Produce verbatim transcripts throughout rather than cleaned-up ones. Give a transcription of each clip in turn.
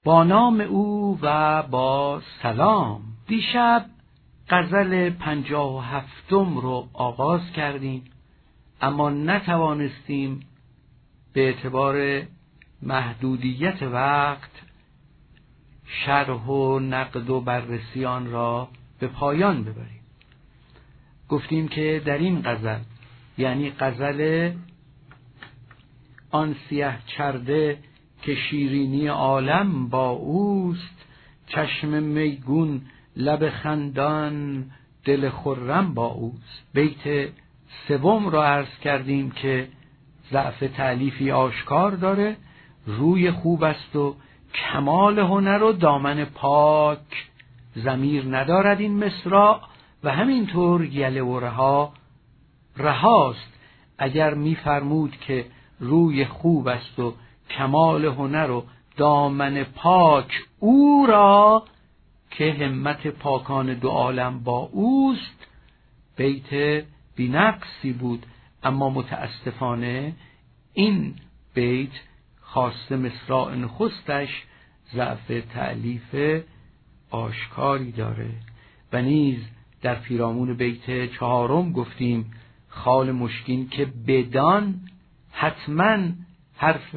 با نام او و با سلام. دیشب غزل پنجاه و هفتم رو آغاز کردیم، اما نتوانستیم به اعتبار محدودیت وقت شرح و نقد و بررسی آن را به پایان ببریم. گفتیم که در این غزل، یعنی غزل آن سیه چرده که شیرینی عالم با اوست، چشم میگون لب خندان دل خرم با اوست. بیت سوم را عرض کردیم که ضعف تألیفی آشکار داره، روی خوب است و کمال هنر و دامن پاک ضمیر ندارد این مصرع، و همینطور یله و رها رهاست. اگر می‌فرمود که روی خوب است و کمال هنر و دامن پاک او را، که همت پاکان دو عالم با اوست، بیت بی‌نقصی بود. اما متاسفانه این بیت خاصه مصرع نخستش ضعف تألیف آشکاری داره. و نیز در پیرامون بیت چهارم گفتیم خال مشکین که بدان، حتما حرف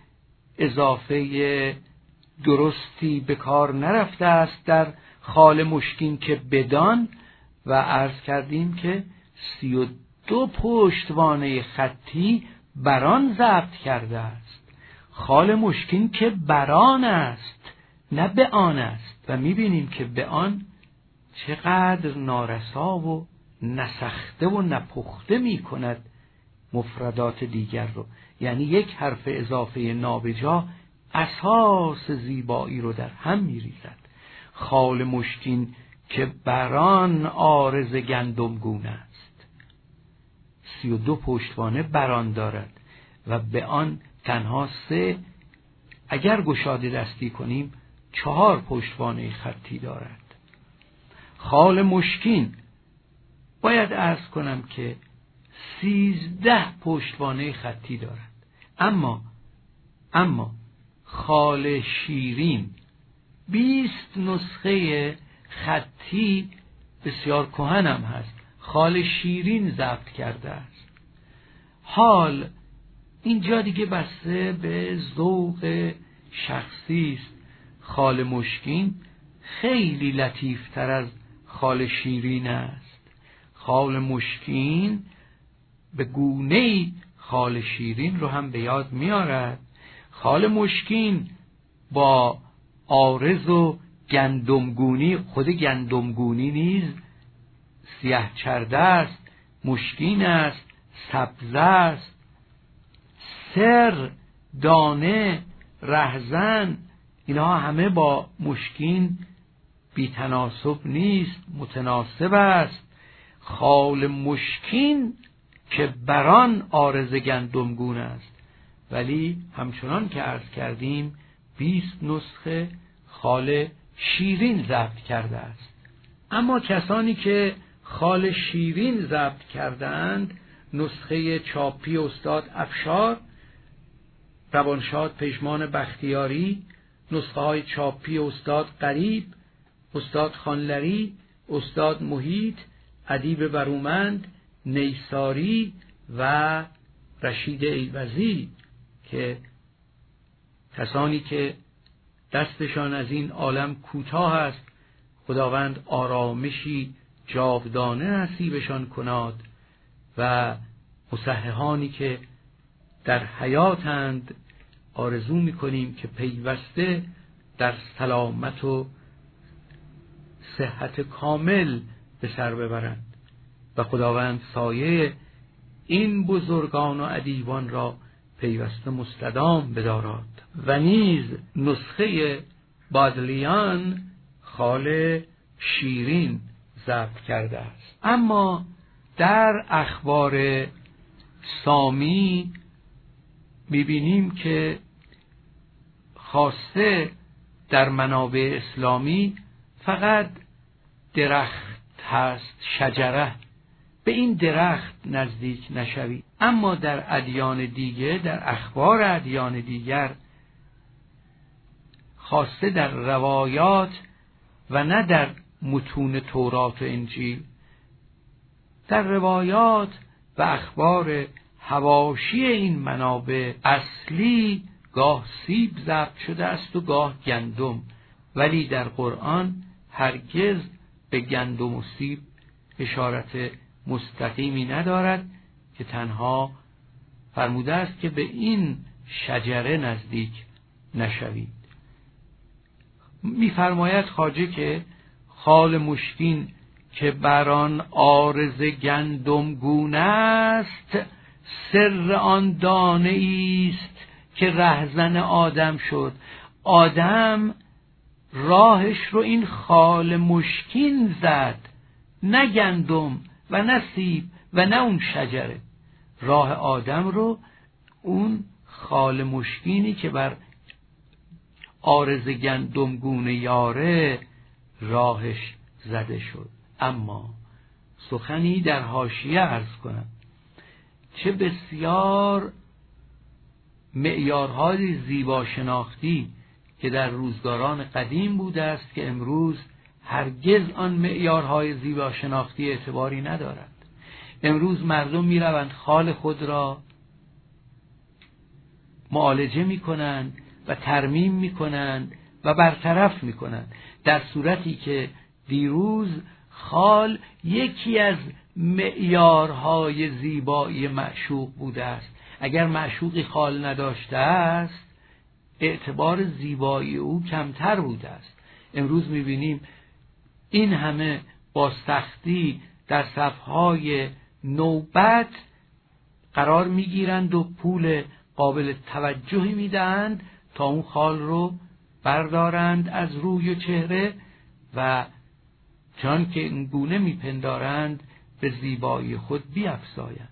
اضافه درستی به کار نرفته است در خال مشکین که بدان، و عرض کردیم که سی و دو پشتوانه خطی بران ضبط کرده است. خال مشکین که بران است، نه به آن است، و میبینیم که به آن چقدر نارسا و نسخته و نپخته میکند مفردات دیگر رو. یعنی یک حرف اضافه نابجا اساس زیبایی رو در هم میریزد. خال مشکین که بران عارض گندمگون است، سی و دو پشتوانه بران دارد و به آن تنها سه، اگر گشاده دستی کنیم چهار پشتوانه خطی دارد. خال مشکین باید عرض کنم که سیزده پشتوانه خطی دارد. اما اما خال شیرین بیست نسخه خطی بسیار کهن هم هست، خال شیرین ضبط کرده است. حال اینجا دیگه بسته به ذوق شخصی است. خال مشکین خیلی لطیفتر از خال شیرین است. خال مشکین به گونه‌ای خال شیرین رو هم به یاد میارد. خال مشکین با عارض و گندمگونی، خود گندمگونی نیز سیاه چرده است، مشکین است، سبز است، سر، دانه، رهزن، اینها همه با مشکین بی تناسب نیست، متناسب است. خال مشکین که بران عارض گندمگون است، ولی همچنان که عرض کردیم بیست نسخه خال شیرین ضبط کرده است. اما کسانی که خال شیرین ضبط کردند، نسخه چاپی استاد افشار، روانشاد پژمان بختیاری، نسخه های چاپی استاد قریب، استاد خانلری، استاد محیط، ادیب برومند، نیساری و رشید ایوزی، که کسانی که دستشان از این عالم کوتاه است، خداوند آرامشی جاودانه نصیبشان کناد، و مصححانی که در حیاتند آرزو می‌کنیم که پیوسته در سلامت و صحت کامل به سر ببرند و خداوند سایه این بزرگان و ادیبان را پیوسته مستدام بدارد. و نیز نسخه بادلیان خال شیرین ضبط کرده است. اما در اخبار سامی می‌بینیم که خاصه در منابع اسلامی فقط درخت هست، شجره، به این درخت نزدیک نشوید. اما در ادیان دیگه، در اخبار ادیان دیگر خواسته در روایات و نه در متون تورات و انجیل. در روایات و اخبار حواشی این منابع اصلی گاه سیب ضبط شده است و گاه گندم، ولی در قرآن هرگز به گندم و سیب اشارت مستقیمی ندارد که تنها فرموده است که به این شجره نزدیک نشوید. می‌فرماید خواجه که خال مشکین که بران عارض گندم گونه است، سر آن دانه ایست که رهزن آدم شد. آدم راهش رو این خال مشکین زد، نه گندم و نه سیب و نه اون شجره. راه آدم رو اون خال مشکینی که بر عارض گندم گونه یاره راهش زده شد. اما سخنی در حاشیه عرض کنم، چه بسیار معیارهای زیبا شناختی که در روزگاران قدیم بوده است که امروز هرگز آن معیارهای زیبا شناختی اعتباری ندارد. امروز مردم می روند خال خود را معالجه می کنند و ترمیم می کنند و برطرف می کنند، در صورتی که دیروز خال یکی از معیارهای زیبایی معشوق بوده است. اگر معشوقی خال نداشته است، اعتبار زیبایی او کمتر بوده است. امروز می‌بینیم این همه با سختی در صفهای نوبت قرار می‌گیرند و پول قابل توجهی می‌دهند تا اون خال رو بردارند از روی و چهره و چون که این گونه میپندارند به زیبایی خود بیفزایند.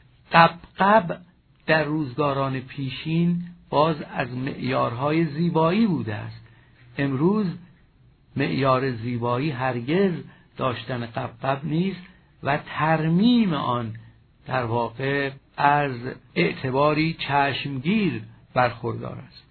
قبقب در روزگاران پیشین باز از معیارهای زیبایی بوده است. امروز معیار زیبایی هرگز داشتن قبقب نیست و ترمیم آن در واقع از اعتباری چشمگیر برخوردار است.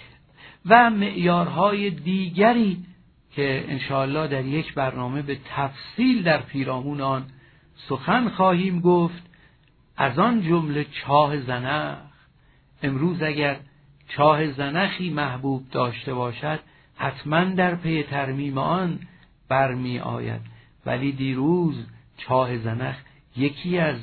و معیارهای دیگری که انشاءالله در یک برنامه به تفصیل در پیرامون آن سخن خواهیم گفت، از آن جمله چاه زنخ. امروز اگر چاه زنخی محبوب داشته باشد حتما در پی ترمیم آن برمی آید، ولی دیروز چاه زنخ یکی از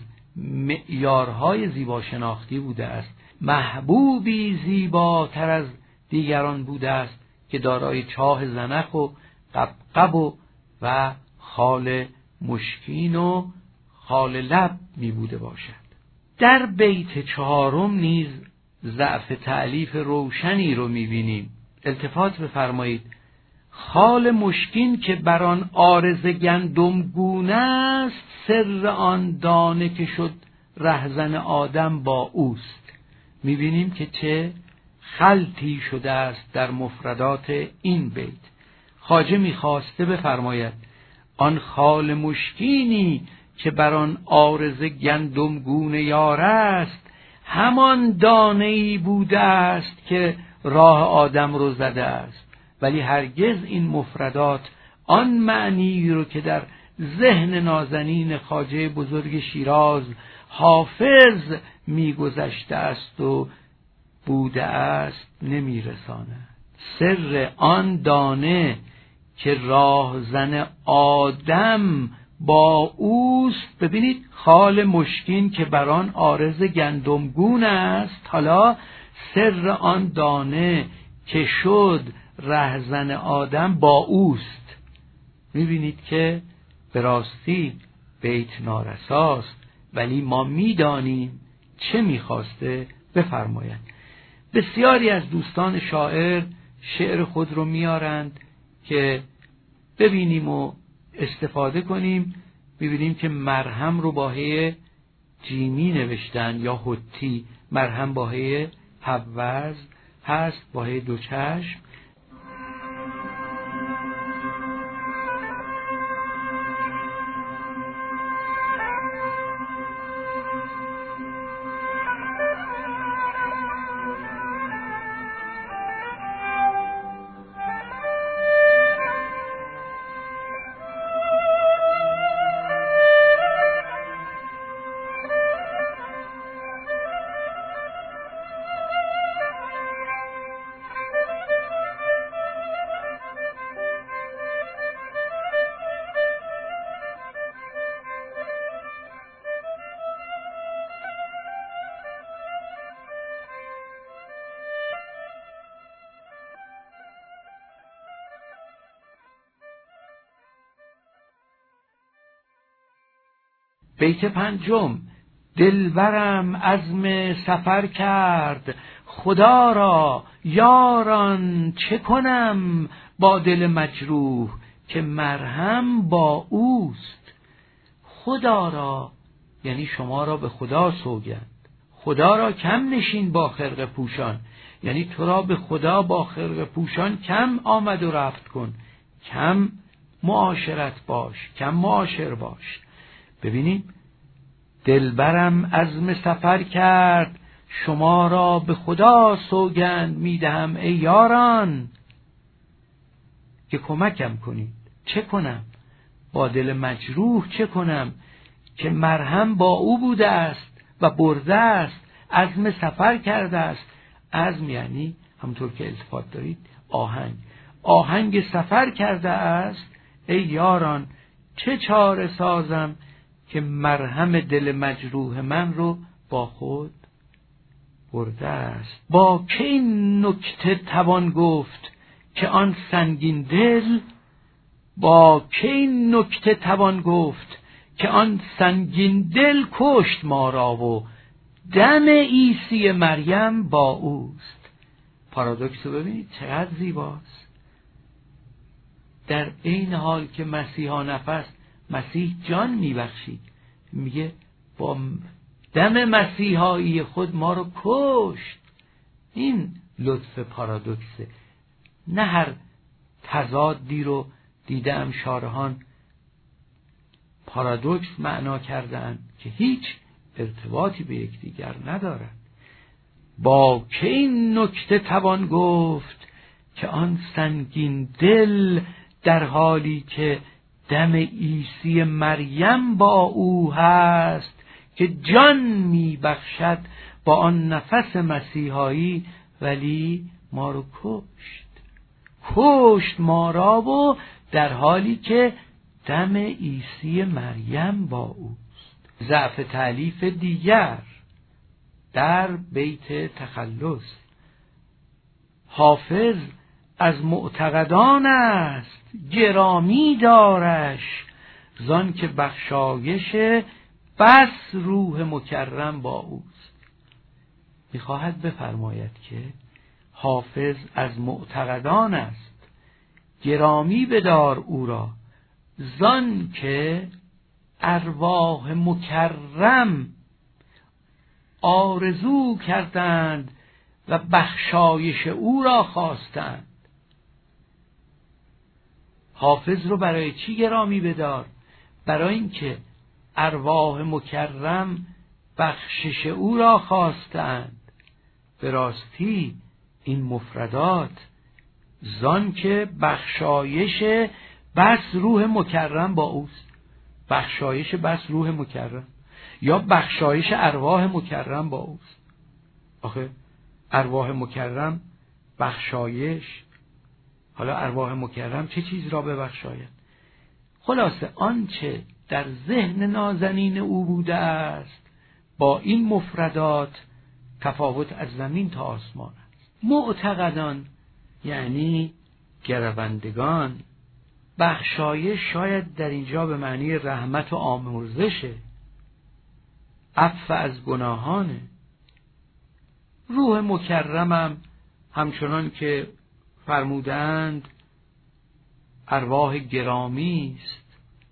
معیارهای زیبا شناختی بوده است. محبوبی زیباتر از دیگران بوده است که دارای چاه زنخ و قبقب و, و خال مشکین و خال لب می بوده باشد. در بیت چهارم نیز ضعف تألیف روشنی رو می بینیم. التفات بفرمایید: خال مشکین که بران عارض گندم گونه است، سر آن دانه که شد رهزن آدم با اوست. می بینیم که چه خلطی شده است در مفردات این بیت. خواجه می‌خواسته بفرماید آن خال مشکینی که بر آن عارض گندم گونه یار است، همان دانه‌ای بوده است که راه آدم رو زده است. ولی هرگز این مفردات آن معنی رو که در ذهن نازنین خواجه بزرگ شیراز حافظ می‌گذشته است و بوده است نمی‌رساند. سر آن دانه که راهزن آدم با اوست. ببینید، خال مشکین که بران عارض گندمگون است، حالا سر آن دانه که شد رهزن آدم با اوست. میبینید که به راستی بیت نارساست، ولی ما میدانیم چه میخواسته بفرماید. بسیاری از دوستان شاعر شعر خود رو میارند که ببینیم و استفاده کنیم. ببینیم که مرهم رو با هی جیمی نوشتن یا حتی، مرهم با هی حوز هست با هی دو چشم. بیت پنجم: دلبرم عزم سفر کرد، خدا را یاران چه کنم با دل مجروح، که مرهم با اوست. خدا را یعنی شما را به خدا سوگند. خدا را کم نشین با خرقه پوشان، یعنی تو را به خدا با خرقه پوشان کم آمد و رفت کن، کم معاشرت باش، کم معاشر باش. ببینید، دلبرم عزم سفر کرد، شما را به خدا سوگند میدهم ای یاران که کمکم کنید. چه کنم؟ با دل مجروح چه کنم که مرهم با او بوده است و برده است، عزم سفر کرده است. عزم یعنی همونطور که التفات دارید آهنگ، آهنگ سفر کرده است. ای یاران چه چاره سازم که مرهم دل مجروح من رو با خود برده است. با که این نکته توان گفت که آن سنگین دل، با که این نکته توان گفت که آن سنگین دل کشت ما را و دم عیسی مریم با اوست. پارادوکس رو ببینید چقدر زیباست. در این حال که مسیحا نفس، مسیح جان میبخشید، میگه با دم مسیحایی خود ما رو کشت. این لطف پارادوکسه. نه هر تضادی رو دیدم شارحان پارادوکس معنا کردن که هیچ ارتباطی به یکدیگر ندارد. با که این نکته توان گفت که آن سنگین دل، در حالی که دم عیسی مریم با او هست که جان می بخشد با آن نفس مسیحایی، ولی ما رو کشت کشت ما را و در حالی که دم عیسی مریم با اوست. ضعف تألیف دیگر در بیت تخلص: حافظ از معتقدان است گرامی دارش، زان که بخشایش بس روح مکرم با اوست. میخواهد بفرماید که حافظ از معتقدان است، گرامی بدار او را، زان که ارواح مکرم آرزو کردند و بخشایش او را خواستند. حافظ رو برای چی گرامی بدار؟ برای اینکه ارواح مکرم بخشش او را خواستند. به راستی این مفردات، زان که بخشایش بس روح مکرم با اوست، بخشایش بس روح مکرم یا بخشایش ارواح مکرم با اوست. آخه ارواح مکرم بخشایش، حالا ارواح مکرم چه چیز را ببخشاید؟ خلاصه آنچه در ذهن نازنین او بوده است با این مفردات تفاوت از زمین تا آسمان است. معتقدان یعنی گروندگان. بخشایش شاید در اینجا به معنی رحمت و آمرزشه، عفو از گناهانه. روح مکرمم همچنان که فرمودند ارواح گرامی است،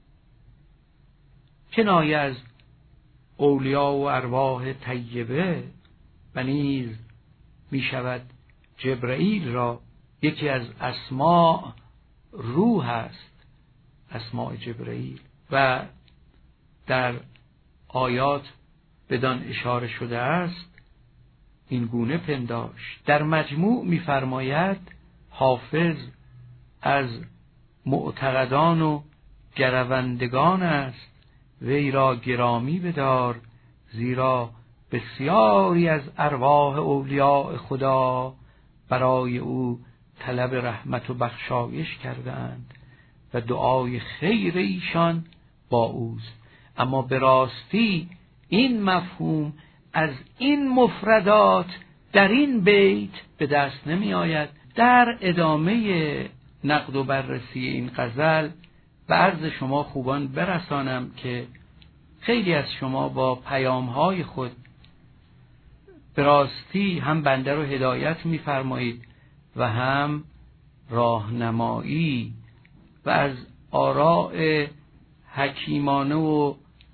کنایه از اولیا و ارواح طیبه و نیز می شود جبرئیل را یکی از اسماء روح است، اسماء جبرئیل، و در آیات بدان اشاره شده است این گونه پنداشت. در مجموع می‌فرماید حافظ از معتقدان و گروندگان است، وی را گرامی بدار، زیرا بسیاری از ارواح اولیاء خدا برای او طلب رحمت و بخشایش کردند و دعای خیر ایشان با اوست. اما به راستی این مفهوم از این مفردات در این بیت به دست نمی آید. در ادامه نقد و بررسی این غزل به عرض شما خوبان برسانم که خیلی از شما با پیام‌های خود به راستی هم بنده رو هدایت می‌فرمایید و هم راهنمایی و از آراء حکیمانه و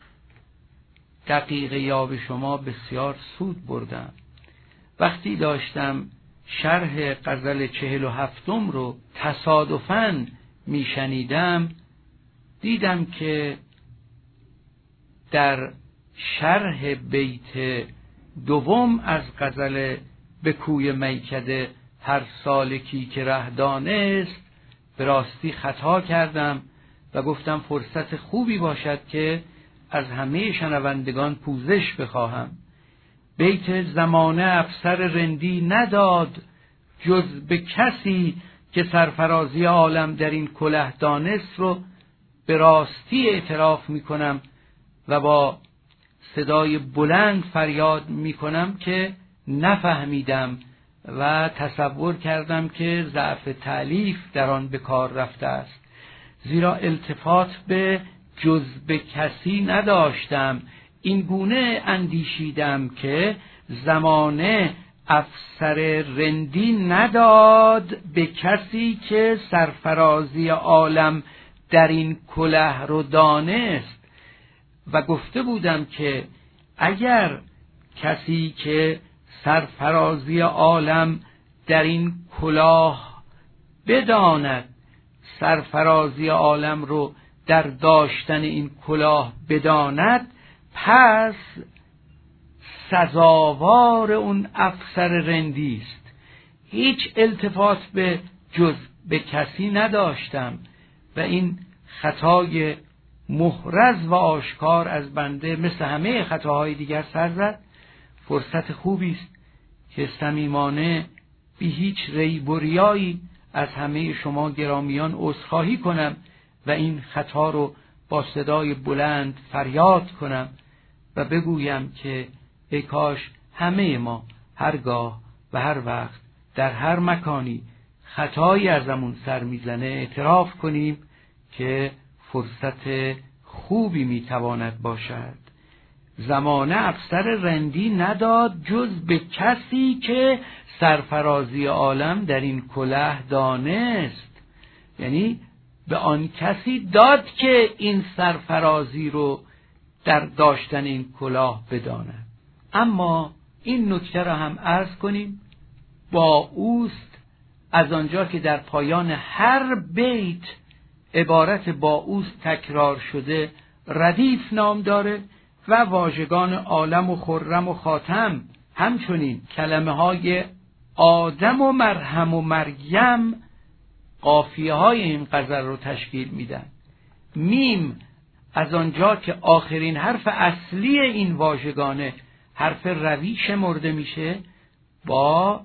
دقیق یاب شما بسیار سود بردم. وقتی داشتم شرح غزل چهل و هفتم رو تصادفاً میشنیدم، دیدم که در شرح بیت دوم از غزل به کوی میکده هر سالکی که ره دانست به راستی خطا کردم و گفتم فرصت خوبی باشد که از همه شنوندگان پوزش بخواهم. بیت زمانه افسر رندی نداد جز به کسی که سرفرازی عالم در این کله دانست رو به راستی اعتراف میکنم و با صدای بلند فریاد میکنم که نفهمیدم و تصور کردم که ضعف تألیف در آن به کار رفته است، زیرا التفات به جز به کسی نداشتم. این گونه اندیشیدم که زمانه افسر رندی نداد به کسی که سرفرازی عالم در این کله رو دانست و گفته بودم که اگر کسی که سرفرازی عالم در این کلاه بداند، سرفرازی عالم رو در داشتن این کلاه بداند، پس سزاوار اون افسر رندی است. هیچ التفات به جز به کسی نداشتم و این خطای محرز و آشکار از بنده مثل همه خطاهای دیگر سر زد. فرصت خوبی است که صمیمانه بی هیچ ریب و ریایی از همه شما گرامیان عذرخواهی کنم و این خطا رو با صدای بلند فریاد کنم و بگویم که ای کاش همه ما هرگاه و هر وقت در هر مکانی خطایی ازمون سر میزنه اعتراف کنیم که فرصت خوبی میتواند باشد. زمانه افسر رندی نداد جز به کسی که سرفرازی عالم در این کله دانست، یعنی به آن کسی داد که این سرفرازی رو در داشتن این کلاه بداند. اما این نکته را هم عرض کنیم، با اوست از آنجا که در پایان هر بیت عبارت با اوست تکرار شده ردیف نام داره و واژگان عالم و خرم و خاتم، همچنین کلمه های آدم و مرهم و مریم قافیه های این غزل رو تشکیل میدن. میم از آنجا که آخرین حرف اصلی این واژگانه حرف روی شمرده میشه، با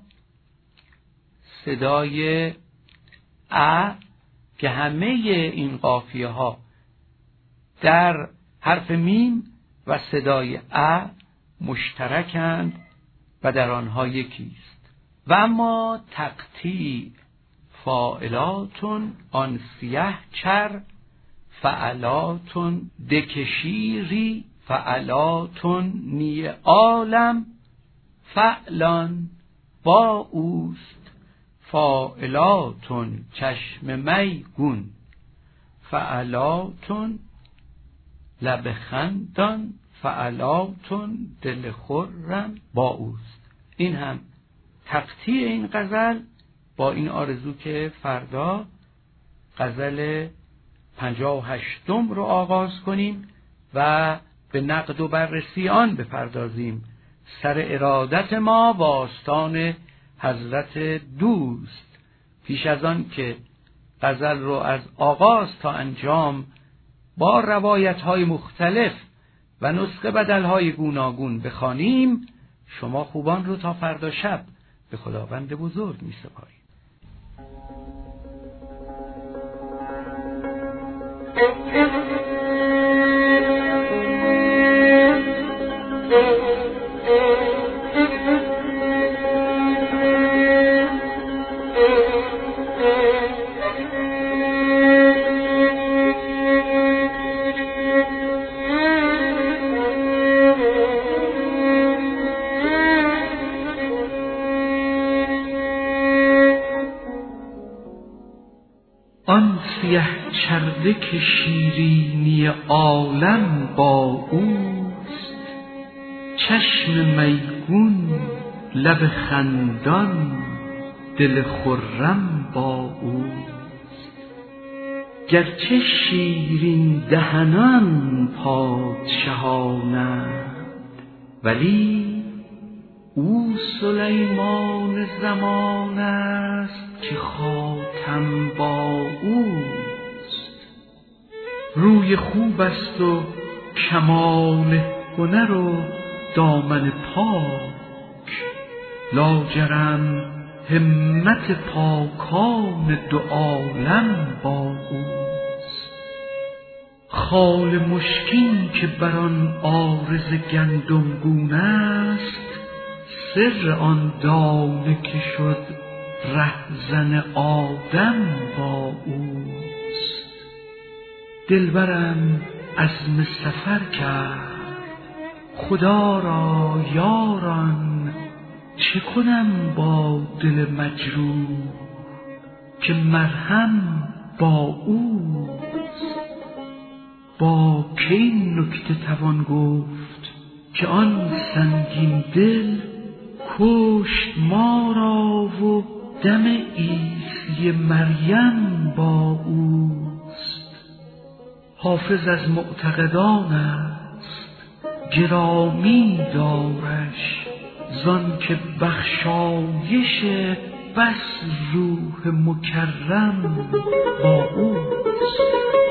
صدای ا که همه این قافیه ها در حرف میم و صدای ا مشترکند و در آنها یکیست. و اما تقطیع فاعلاتون آن سیه چر فعلاتون دکشیری فعلاتون نی عالم فعلان با اوست فاعلاتون چشم می گون فعلاتون لب خندان فعلاتون دل خرم با اوست. این هم تقطیع این غزل، با این آرزو که فردا غزل پنجاه و هشتم رو آغاز کنیم و به نقد و بررسی آن بپردازیم. سر ارادت ما و آستان حضرت دوست. پیش از آن که غزل رو از آغاز تا انجام با روایت‌های مختلف و نسخه بدل‌های گوناگون بخوانیم، شما خوبان رو تا فردا شب به خداوند بزرگ می‌سپاریم. آن سیه چرده که شیرینی عالم با اوست، چشم میگون لب خندان دل خرم با اوست. گرچه شیرین دهنان پادشاهانند، ولی او سلیمان زمان است که خاتم با اوست. روی خوب است و کمال هنر و دامن پاک، لاجرم همت پاکان دو عالم با اوست. خال مشکین که بر آن عارض گندمگون است، سر آن دانه که شد رهزن آدم با اوست. دلبرم عزم سفر کرد، خدا را یاران چه کنم با دل مجروح که مرهم با اوست. با که این نکته توان گفت که آن سنگین دل کشت ما را و دم عیسی مریم با اوست. حافظ از معتقدان است، گرامی دارش زان که بخشایش بس روح مکرم با اوست.